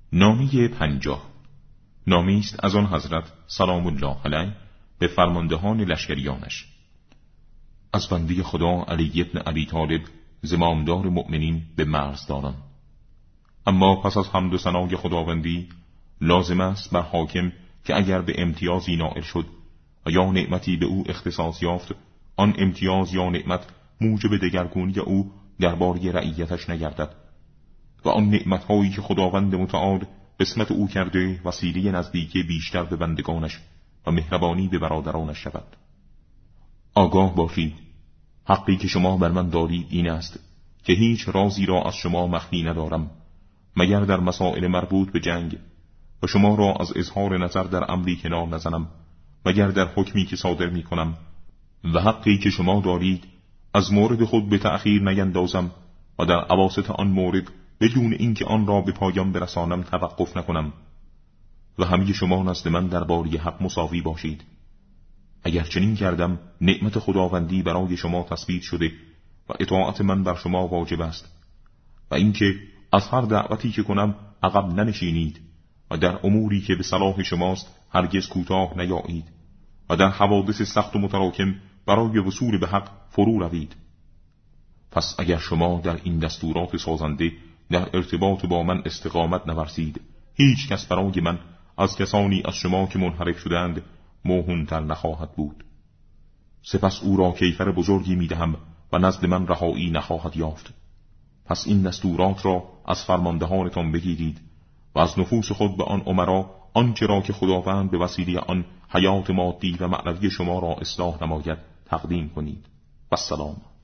نامه 50 نامه است از آن حضرت سلام الله علیه به فرماندهان لشکریانش. از بنده خدا علی ابن ابی طالب زمامدار مؤمنین به مرزداران. اما پس از حمد و ثنای خداوندی لازم است بر حاکم که اگر به امتیازی نائل شد و یا نعمتی به او اختصاص یافت، آن امتیاز یا نعمت موجب دگرگونی او درباره رعیتش نگردد و آن نعمتهایی که خداوند متعال قسمت او کرده وسیله نزدیکی بیشتر به بندگانش و مهربانی به برادرانش شود. آگاه باشید حقی که شما بر من دارید این است که هیچ رازی را از شما مخفی ندارم مگر در مسائل مربوط به جنگ، و شما را از اظهار نظر در امری کنار نزنم مگر در حکمی که صادر می کنم، و حقی که شما دارید از مورد خود به تأخیر نیندازم و در اواسط آن مورد بدون اینکه آن را به پایان برسانم توقف نکنم، و همه شما نزد من درباره حق مساوی باشید. اگر چنین کردم نعمت خداوندی برای شما تثبیت شده و اطاعت من بر شما واجب است، و اینکه از هر دعوتی که کنم عقب ننشینید و در اموری که به صلاح شماست هرگز کوتاه نیایید و در حوادث سخت و متراکم برای وصول به حق فرو روید. پس اگر شما در این دستورات سازنده در ارتباط با من استقامت نورزید، هیچ کس برای من از کسانی از شما که منحرف شدند موهونتر نخواهد بود. سپس او را کیفر بزرگی میدهم و نزد من رهایی نخواهد یافت. پس این دستورات را از فرماندهانتان بگیرید و از نفوس خود به آن امرا آنچه را که خداوند به وسیله آن حیات مادی و معنوی شما را اصلاح نماید تقدیم کنید. و السلام.